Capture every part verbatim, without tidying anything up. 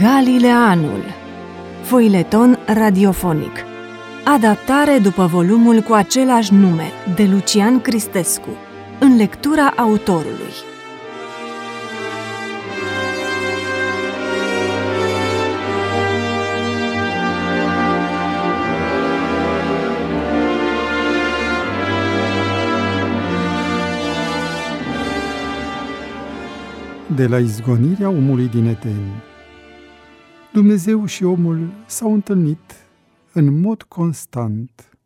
Galileanul, foileton radiofonic. Adaptare după volumul cu același nume, de Lucian Cristescu, în lectura autorului. De la izgonirea omului din Eden, Dumnezeu și omul s-au întâlnit în mod constant,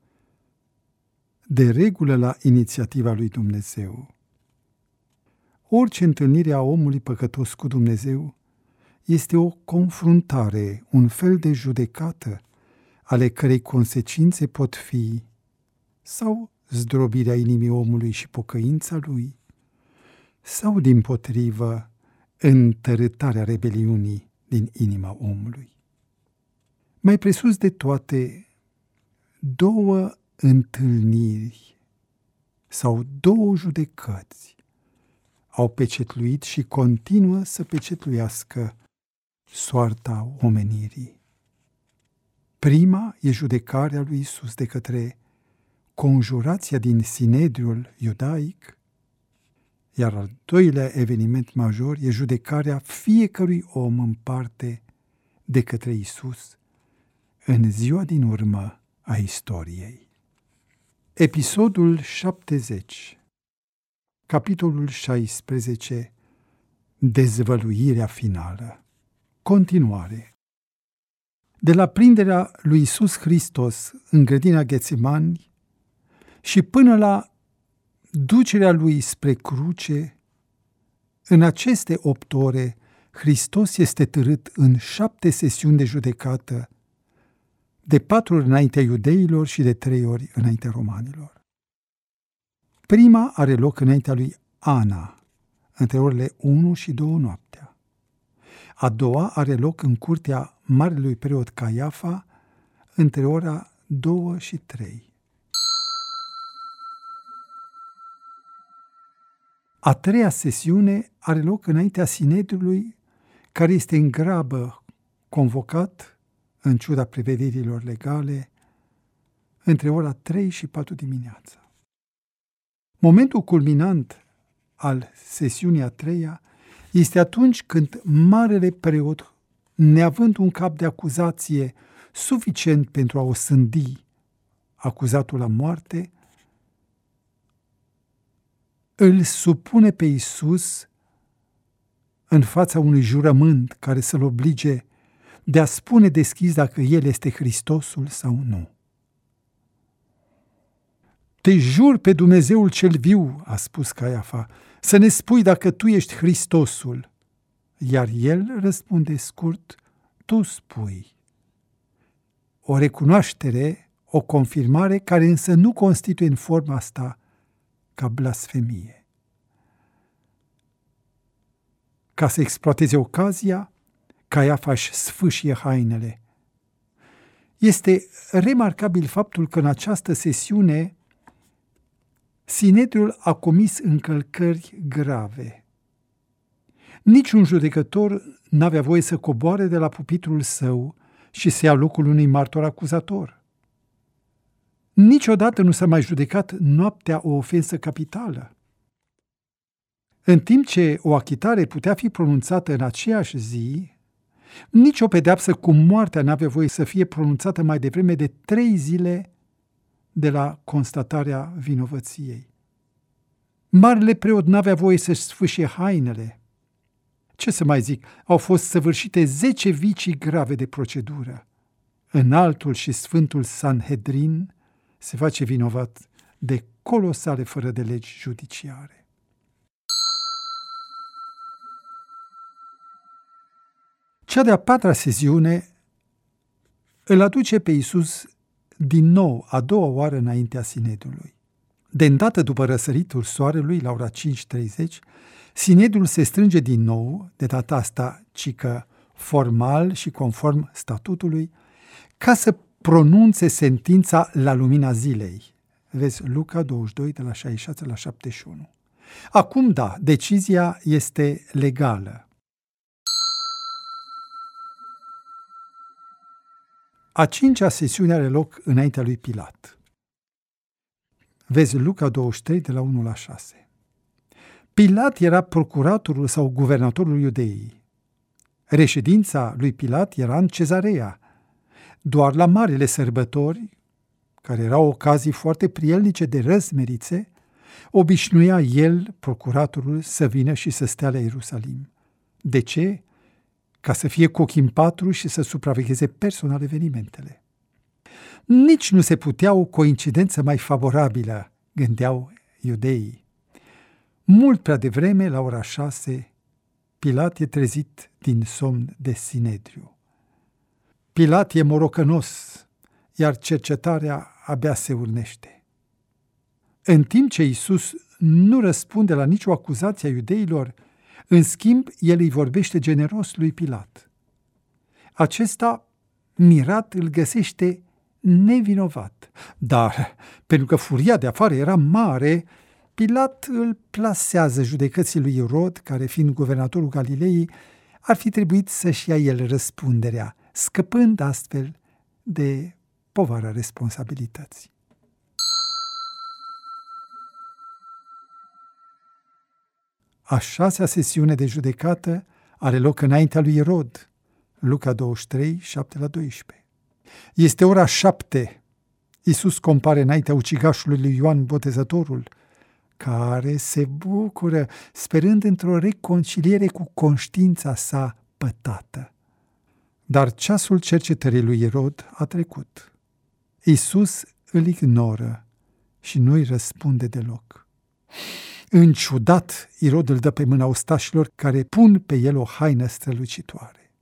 de regulă la inițiativa lui Dumnezeu. Orice întâlnire a omului păcătos cu Dumnezeu este o confruntare, un fel de judecată, ale cărei consecințe pot fi sau zdrobirea inimii omului și pocăința lui, sau, dimpotrivă, întărâtarea rebeliunii din inima omului. Mai presus de toate, două întâlniri sau două judecăți au pecetluit și continuă să pecetluiască soarta omenirii. Prima e judecarea lui Iisus de către conjurația din Sinedriul iudaic, iar al doilea eveniment major e judecarea fiecărui om în parte de către Iisus în ziua din urmă a istoriei. Episodul șaptezeci, capitolul șaisprezece, dezvăluirea finală. Continuare. De la prinderea lui Iisus Hristos în grădina Ghețimani și până la ducerea lui spre cruce, în aceste opt ore, Hristos este târât în șapte sesiuni de judecată, de patru ori înaintea iudeilor și de trei ori înaintea romanilor. Prima are loc înaintea lui Ana, între orele unu și două noaptea. A doua are loc în curtea marelui preot Caiafa, între ora două și trei. A treia sesiune are loc înaintea Sinedriului, care este în grabă convocat, în ciuda prevederilor legale, între ora trei și patru dimineața. Momentul culminant al sesiunii a treia este atunci când marele preot, neavând un cap de acuzație suficient pentru a osândi acuzatul la moarte, îl supune pe Iisus în fața unui jurământ care să-l oblige de a spune deschis dacă El este Hristosul sau nu. Te jur pe Dumnezeul cel viu, a spus Caiafa, să ne spui dacă tu ești Hristosul. Iar el răspunde scurt, tu spui. O recunoaștere, o confirmare care însă nu constituie în forma asta ca blasfemie. Ca să exploateze ocazia, Caiafa își sfâșie hainele. Este remarcabil faptul că în această sesiune Sinedriul a comis încălcări grave. Niciun judecător n-avea voie să coboare de la pupitrul său și să ia locul unui martor acuzator. Niciodată nu s-a mai judecat noaptea o ofensă capitală. În timp ce o achitare putea fi pronunțată în aceeași zi, nici o pedeapsă cu moartea n-avea voie să fie pronunțată mai devreme de trei zile de la constatarea vinovăției. Marele preot n-avea voie să-și sfâșie hainele. Ce să mai zic, au fost săvârșite zece vicii grave de procedură. Înaltul și Sfântul Sanhedrin se face vinovat de colosale fără de legi judiciare. Cea de-a patra sesiune îl aduce pe Iisus din nou a doua oară înaintea Sinedriului. De îndată după răsăritul soarelui, la ora cinci treizeci, Sinedriul se strânge din nou, de data asta cică formal și conform statutului, ca să pronunțe sentința la lumina zilei. Vezi Luca douăzeci și doi, de la șaizeci și șase la șaptezeci și unu. Acum, da, decizia este legală. A cincea sesiune are loc înaintea lui Pilat. Vezi Luca douăzeci și trei, de la unu la șase. Pilat era procuratorul sau guvernatorul Iudeii. Reședința lui Pilat era în Cezarea. Doar la marile sărbători, care erau ocazii foarte prielnice de răzmerițe, obișnuia el, procuratorul, să vină și să stea la Ierusalim. De ce? Ca să fie cu ochii în patru și să supravegheze personal evenimentele. Nici nu se putea o coincidență mai favorabilă, gândeau iudeii. Mult prea devreme, la ora șase, Pilat e trezit din somn de sinedriu. Pilat e morocănos, iar cercetarea abia se urnește. În timp ce Iisus nu răspunde la nicio acuzație a iudeilor, în schimb, el îi vorbește generos lui Pilat. Acesta, mirat, îl găsește nevinovat, dar, pentru că furia de afară era mare, Pilat îl plasează judecății lui Irod, care, fiind guvernatorul Galilei, ar fi trebuit să-și ia el răspunderea, scăpând astfel de povara responsabilității. A șasea sesiune de judecată are loc înaintea lui Irod, Luca douăzeci și trei, șapte la doisprezece. Este ora șapte. Iisus compare înaintea ucigașului lui Ioan Botezătorul, care se bucură sperând într-o reconciliere cu conștiința sa pătată. Dar ceasul cercetării lui Irod a trecut. Iisus îl ignoră și nu-i răspunde deloc. Înciudat, Irod îl dă pe mâna ostașilor care pun pe el o haină strălucitoare.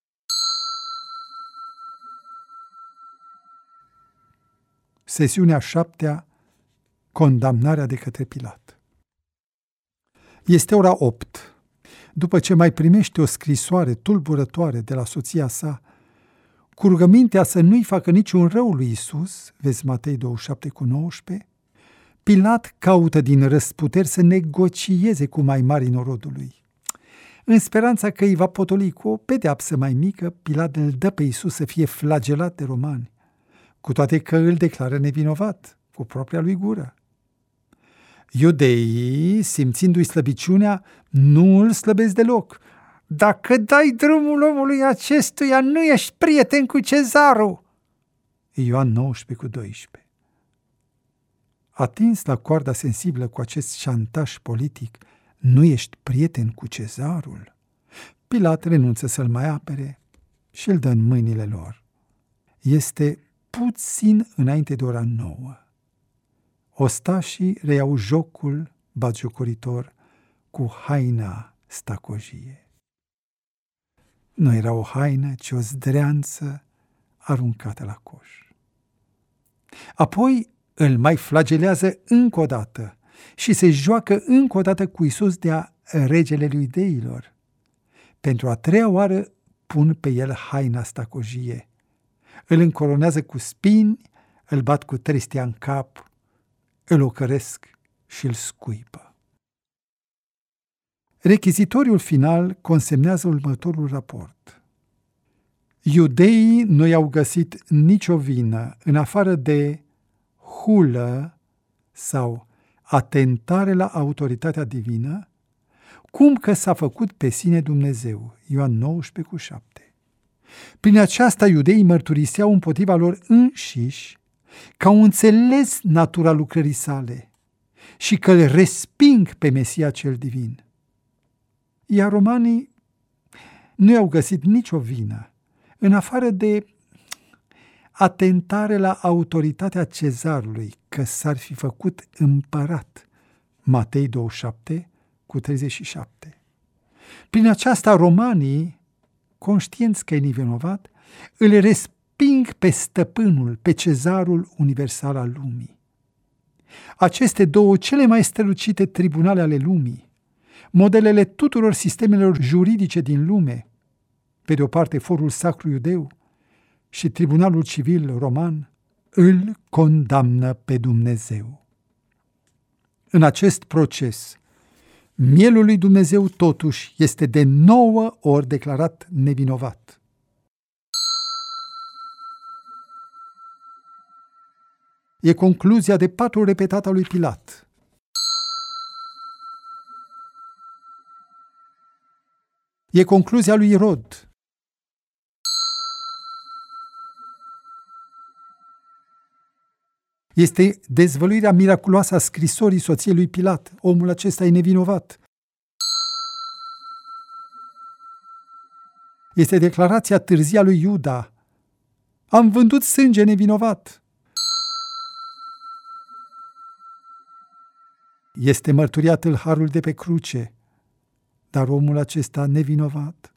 Sesiunea șaptea, condamnarea de către Pilat. Este ora opt. După ce mai primește o scrisoare tulburătoare de la soția sa, cu rugămintea să nu-i facă niciun rău lui Iisus, vezi Matei douăzeci și șapte cu nouăsprezece, Pilat caută din răsputeri să negocieze cu mai mari norodului. În speranța că îi va potoli cu o pedeapsă mai mică, Pilat îl dă pe Iisus să fie flagelat de romani, cu toate că îl declară nevinovat, cu propria lui gură. Iudeii, simțindu-i slăbiciunea, nu îl slăbesc deloc. Dacă dai drumul omului acestuia, nu ești prieten cu cezarul. Ioan nouăsprezece cu doisprezece. Atins la coarda sensibilă cu acest șantaj politic, nu ești prieten cu cezarul? Pilat renunță să-l mai apere și îl dă în mâinile lor. Este puțin înainte de ora nouă. Ostașii reiau jocul batjocoritor cu haina stacojie. Nu era o haină, ci o zdreanță aruncată la coș. Apoi îl mai flagelează încă o dată și se joacă încă o dată cu Iisus de-a regele lui Deilor. Pentru a treia oară pun pe el haina stacojie. Îl încoronează cu spini, îl bat cu trestia în cap, îl ocăresc și îl scuipă. Rechizitoriul final consemnează următorul raport. Iudeii nu i-au găsit nicio vină în afară de hulă sau atentare la autoritatea divină, cum că s-a făcut pe sine Dumnezeu. Ioan nouăsprezece cu șapte. Prin aceasta iudeii mărturiseau împotriva lor înșiși că au înțeles natura lucrării sale și că îl resping pe Mesia cel divin. Iar romanii nu i-au găsit nicio vină, în afară de atentare la autoritatea cezarului, că s-ar fi făcut împărat. Matei douăzeci și șapte cu treizeci și șapte. Prin aceasta romanii, conștienți că e nevinovat, îl resping pe stăpânul, pe cezarul universal al lumii. Aceste două cele mai strălucite tribunale ale lumii, modelele tuturor sistemelor juridice din lume, pe de o parte forul sacru iudeu și tribunalul civil roman, îl condamnă pe Dumnezeu. În acest proces, mielul lui Dumnezeu totuși este de nouă ori declarat nevinovat. E concluzia de patru repetată a lui Pilat. E concluzia lui Irod. Este dezvăluirea miraculoasă a scrisorii soției lui Pilat. Omul acesta e nevinovat. Este declarația târzie a lui Iuda. Am vândut sânge nevinovat. Este mărturia tâlharului de pe cruce, dar omul acesta nevinovat.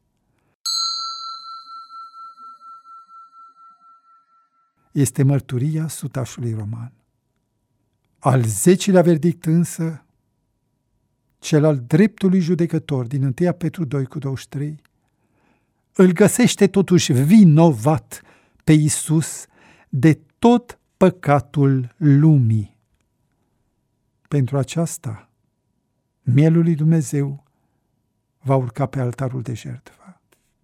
Este mărturia sutașului roman. Al zecilea verdict însă, cel al dreptului judecător din întâi Petru doi cu douăzeci și trei, îl găsește totuși vinovat pe Iisus de tot păcatul lumii. Pentru aceasta, mielul lui Dumnezeu va urca pe altarul de jertfă.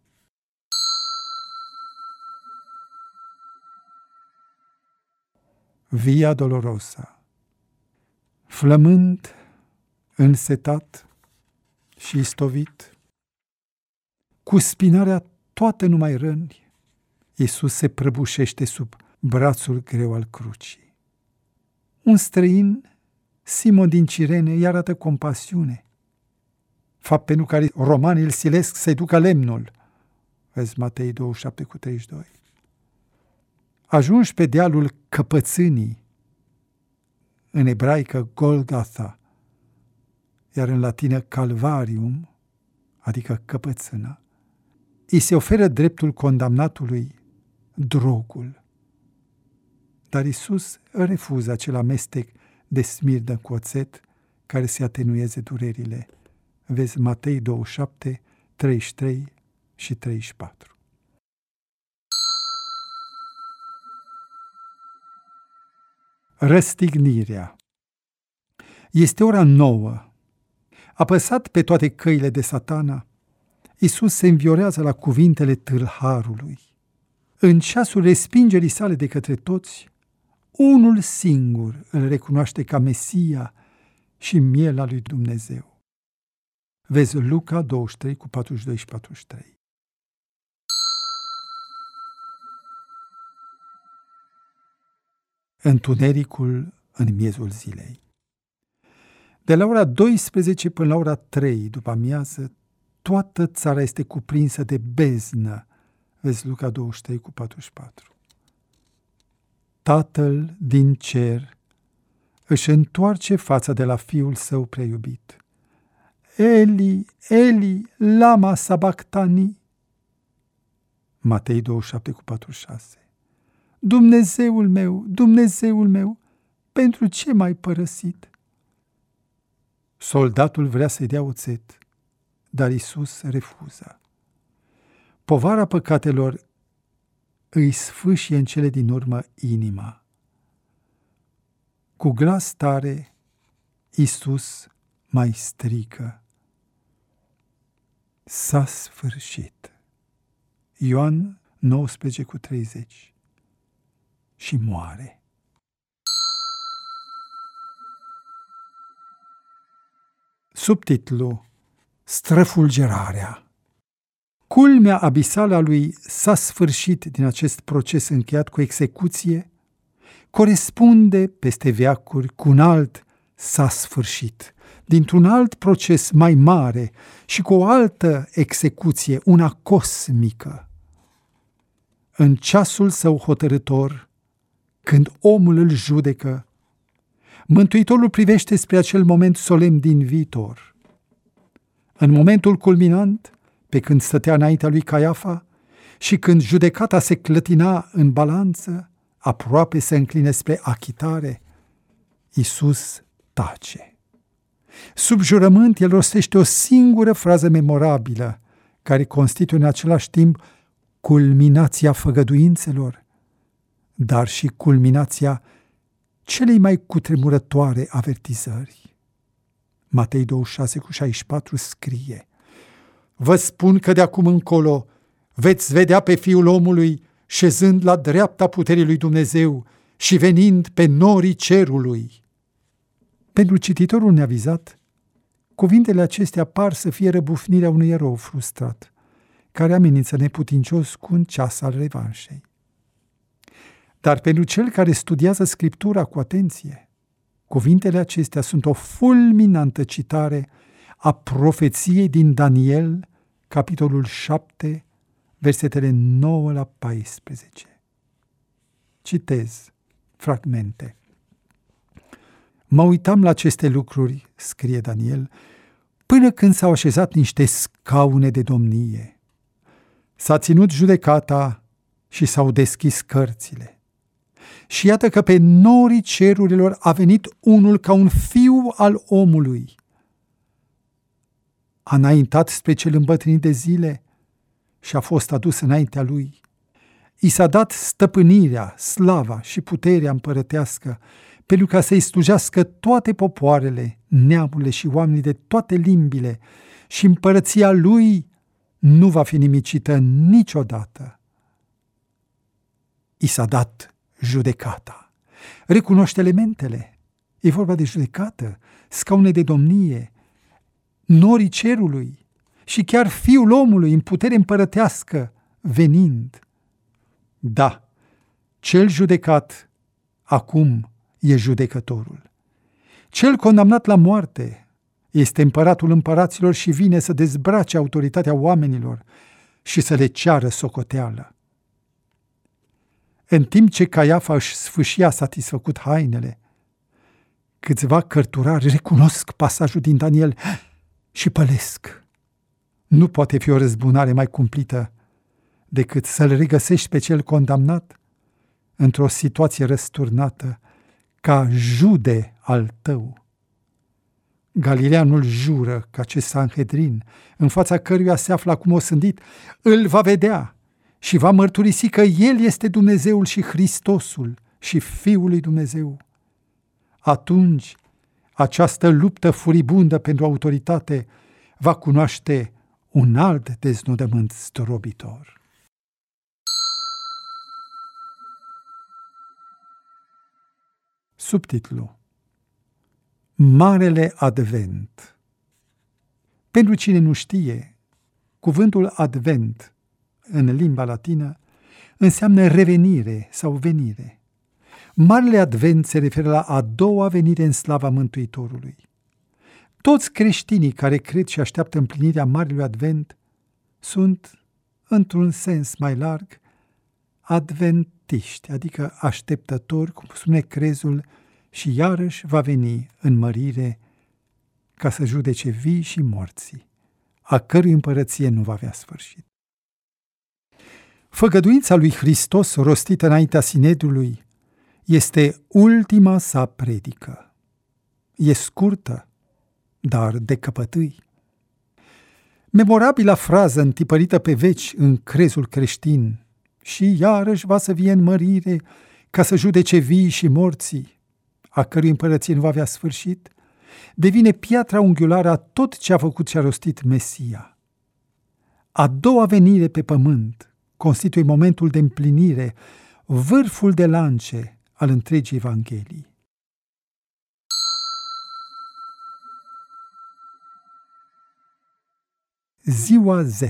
Via Dolorosa. Flămând, însetat și istovit, cu spinarea toată numai răni, Iisus se prăbușește sub brațul greu al crucii. Un străin, Simon din Cirene, îi arată compasiune, fapt pentru care romanii îl silesc să-i ducă lemnul. Vezi Matei douăzeci și șapte cu treizeci și doi. Ajungi pe dealul Căpățânii, în ebraică Golgotha, iar în latină Calvarium, adică căpățână, îi se oferă dreptul condamnatului, drogul. Dar Iisus refuză acel amestec de smirnă cu oțet care să atenueze durerile. Vezi Matei douăzeci și șapte, treizeci și trei și treizeci și patru. Răstignirea. Este ora nouă. Apăsat pe toate căile de Satana, Iisus se înviorează la cuvintele tâlharului. În ceasul respingerii sale de către toți, unul singur îl recunoaște ca Mesia și miela lui Dumnezeu. Vezi Luca douăzeci și trei cu patruzeci și doi și patruzeci și trei. Întunericul în miezul zilei. De la ora douăsprezece până la ora trei după amiază, toată țara este cuprinsă de beznă. Vezi Luca douăzeci și trei cu patruzeci și patru. Tatăl din cer își întoarce fața de la fiul său prea iubit. Eli, Eli, lama sabactani. Matei douăzeci și șapte cu patruzeci și șase. Dumnezeul meu, Dumnezeul meu, pentru ce m-ai părăsit? Soldatul vrea să-i dea oțet, dar Iisus refuză. Povara păcatelor îi sfâșie în cele din urmă inima. Cu glas tare, Iisus mai strică: s-a sfârșit. Ioan nouăsprezece cu treizeci. Și moare. Subtitlu: Străfulgerarea. Culmea abisală a lui s-a sfârșit din acest proces încheiat cu execuție corespunde peste veacuri cu un alt s-a sfârșit, dintr-un alt proces mai mare și cu o altă execuție, una cosmică. În ceasul său hotărâtor, când omul îl judecă, Mântuitorul privește spre acel moment solemn din viitor. În momentul culminant, pe când stătea înaintea lui Caiafa și când judecata se clătina în balanță, aproape se încline spre achitare, Iisus tace. Sub jurământ, el rostește o singură frază memorabilă, care constituie în același timp culminația făgăduințelor, dar și culminația celei mai cutremurătoare avertizări. Matei douăzeci și șase cu șaizeci și patru scrie: vă spun că de acum încolo veți vedea pe Fiul omului șezând la dreapta puterii lui Dumnezeu și venind pe norii cerului. Pentru cititorul neavizat, cuvintele acestea par să fie răbufnirea unui erou frustrat, care amenință neputincios cu un ceas al revanșei. Dar pentru cel care studiază Scriptura cu atenție, cuvintele acestea sunt o fulminantă citare a profeției din Daniel, capitolul șapte, versetele nouă la paisprezece. Citez fragmente. Mă uitam la aceste lucruri, scrie Daniel, până când s-au așezat niște scaune de domnie. S-a ținut judecata și s-au deschis cărțile. Și iată că pe norii cerurilor a venit unul ca un fiu al omului. A înaintat spre cel îmbătrânit de zile și a fost adus înaintea lui. I s-a dat stăpânirea, slava și puterea împărătească, pentru ca să-i slujească toate popoarele, neamurile și oamenii de toate limbile, și împărăția lui nu va fi nimicită niciodată. I s-a dat judecata. Recunoaște elementele. E vorba de judecată, scaune de domnie, norii cerului și chiar Fiul omului în putere împărătească venind. Da, cel judecat acum e judecătorul. Cel condamnat la moarte este împăratul împăraților și vine să dezbrace autoritatea oamenilor și să le ceară socoteală. În timp ce Caiafa își sfâșia satisfăcut hainele, câțiva cărturari recunosc pasajul din Daniel și pălesc. Nu poate fi o răzbunare mai cumplită decât să-l regăsești pe cel condamnat într-o situație răsturnată ca jude al tău. Galileanul jură că acest Sanhedrin, în fața căruia se află acum osândit, îl va vedea și va mărturisi că El este Dumnezeul și Hristosul și Fiul lui Dumnezeu. Atunci, această luptă furibundă pentru autoritate va cunoaște un alt deznodământ zdrobitor. Subtitlu: Marele Advent. Pentru cine nu știe, cuvântul advent în limba latină înseamnă revenire sau venire. Marele Advent se referă la a doua venire în slava Mântuitorului. Toți creștinii care cred și așteaptă împlinirea Marelui Advent sunt, într-un sens mai larg, adventiști, adică așteptători, cum spune crezul, și iarăși va veni în mărire ca să judece vii și morții, a cărui împărăție nu va avea sfârșit. Făgăduința lui Hristos rostită înaintea Sinedriului este ultima sa predică. E scurtă, dar de căpătâi. Memorabila frază întipărită pe veci în crezul creștin, și iarăși va să vie în mărire ca să judece vii și morții, a cărui împărăție nu va avea sfârșit, devine piatra unghiulară a tot ce a făcut și a rostit Mesia. A doua venire pe pământ constituie momentul de împlinire, vârful de lance al întregii Evanghelii. Ziua Z.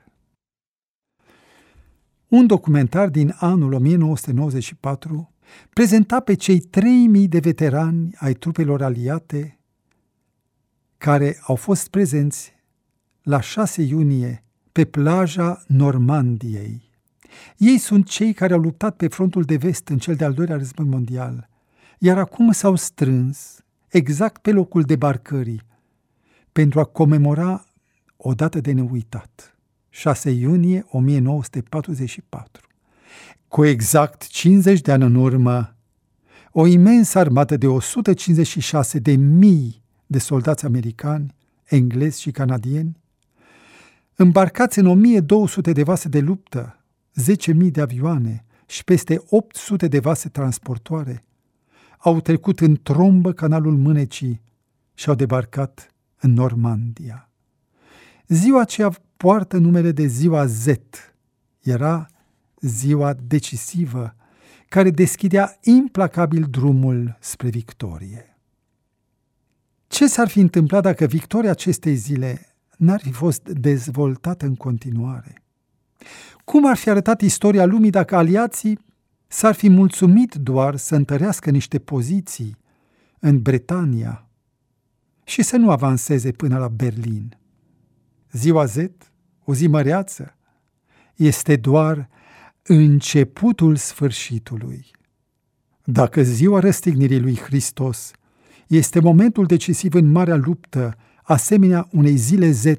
Un documentar din anul o mie nouă sute nouăzeci și patru prezenta pe cei trei mii de veterani ai trupelor aliate care au fost prezenți la șase iunie pe plaja Normandiei. Ei sunt cei care au luptat pe frontul de vest în cel de-al doilea război mondial, iar acum s-au strâns exact pe locul debarcării pentru a comemora o dată de neuitat, șase iunie o mie nouă sute patruzeci și patru. Cu exact cincizeci de ani în urmă, o imensă armată de o sută cincizeci și șase de mii de soldați americani, englezi și canadieni, îmbarcați în o mie două sute de vase de luptă, zece mii de avioane și peste opt sute de vase transportoare, au trecut în trombă canalul Mânecii și au debarcat în Normandia. Ziua aceea poartă numele de Ziua Z. Era ziua decisivă, care deschidea implacabil drumul spre victorie. Ce s-ar fi întâmplat dacă victoria acestei zile n-ar fi fost dezvoltată în continuare? Cum ar fi arătat istoria lumii dacă aliații s-ar fi mulțumit doar să întărească niște poziții în Bretania și să nu avanseze până la Berlin? Ziua Z, o zi măreață, este doar începutul sfârșitului. Dacă ziua răstignirii lui Hristos este momentul decisiv în marea luptă, asemenea unei zile Z,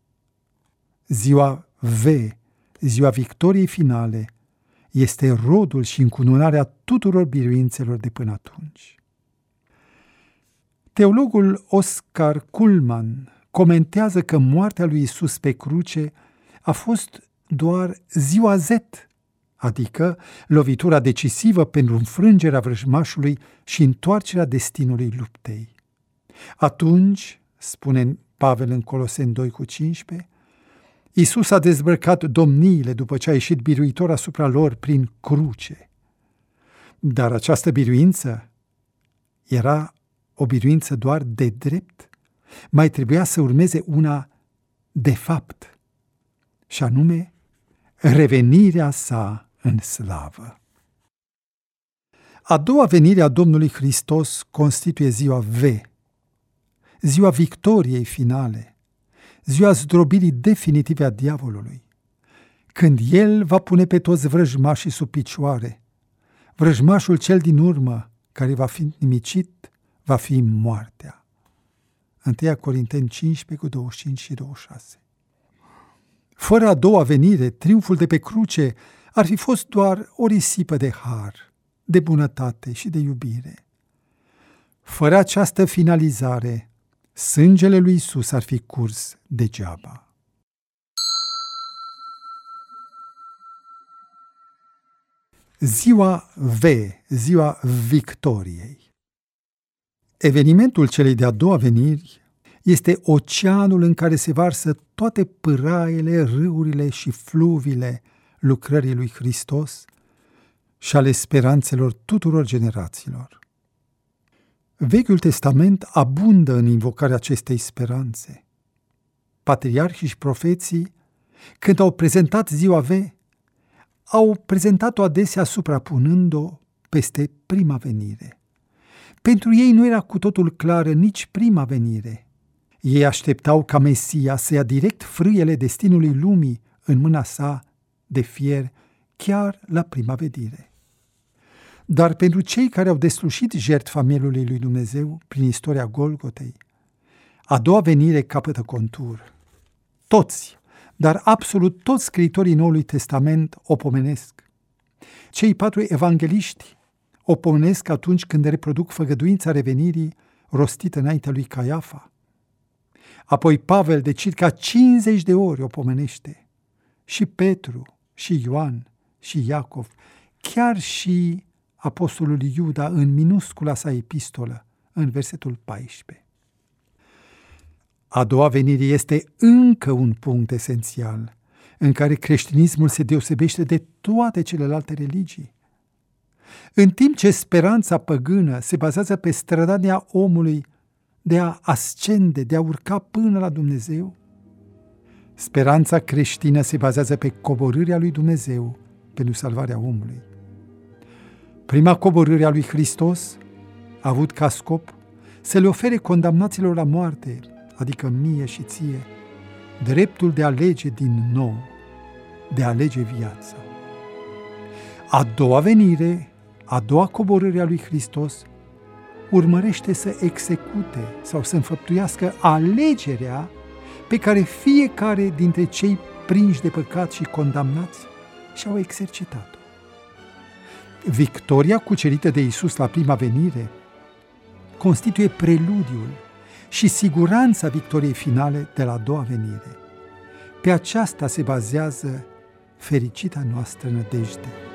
ziua V, ziua victoriei finale, este rodul și încununarea tuturor biruințelor de până atunci. Teologul Oscar Cullmann comentează că moartea lui Iisus pe cruce a fost doar ziua Z, adică lovitura decisivă pentru înfrângerea vrăjmașului și întoarcerea destinului luptei. Atunci, spune Pavel în Coloseni doi cu cincisprezece, Iisus a dezbrăcat domniile după ce a ieșit biruitor asupra lor prin cruce. Dar această biruință era o biruință doar de drept, mai trebuia să urmeze una de fapt, și anume revenirea sa în slavă. A doua venire a Domnului Hristos constituie ziua V, ziua victoriei finale, ziua zdrobirii definitive a diavolului, când el va pune pe toți vrăjmașii sub picioare. Vrăjmașul cel din urmă, care va fi nimicit, va fi moartea. întâi Corinteni cincisprezece cu douăzeci și cinci și douăzeci și șase. Fără a doua venire, triumful de pe cruce ar fi fost doar o risipă de har, de bunătate și de iubire. Fără această finalizare, sângele lui Iisus ar fi curs degeaba. Ziua V, ziua victoriei. Evenimentul celei de-a doua veniri este oceanul în care se varsă toate pâraiele, râurile și fluvile lucrării lui Hristos și ale speranțelor tuturor generațiilor. Vechiul Testament abundă în invocarea acestei speranțe. Patriarhii și profeții, când au prezentat ziua V, au prezentat-o adesea suprapunând-o peste prima venire. Pentru ei nu era cu totul clară nici prima venire. Ei așteptau ca Mesia să ia direct frâiele destinului lumii în mâna sa de fier, chiar la prima vedire. Dar pentru cei care au deslușit jertfa mielului lui Dumnezeu prin istoria Golgotei, a doua venire capătă contur. Toți, dar absolut toți scriitorii Noului Testament o pomenesc. Cei patru evangeliști o pomenesc atunci când reproduc făgăduința revenirii rostită înaintea lui Caiafa. Apoi Pavel de circa cincizeci de ori o pomenește. Și Petru, și Ioan, și Iacov, chiar și apostolul Iuda în minuscula sa epistolă, în versetul paisprezece. A doua venire este încă un punct esențial în care creștinismul se deosebește de toate celelalte religii. În timp ce speranța păgână se bazează pe strădania omului de a ascende, de a urca până la Dumnezeu, speranța creștină se bazează pe coborârea lui Dumnezeu pentru salvarea omului. Prima coborâre a lui Hristos a avut ca scop să le ofere condamnaților la moarte, adică mie și ție, dreptul de a alege din nou, de a alege viața. A doua venire, a doua coborâre a lui Hristos, urmărește să execute sau să înfăptuiască alegerea pe care fiecare dintre cei prinși de păcat și condamnați și-au exercitat-o. Victoria cucerită de Iisus la prima venire constituie preludiul și siguranța victoriei finale de la a doua venire. Pe aceasta se bazează fericita noastră nădejde.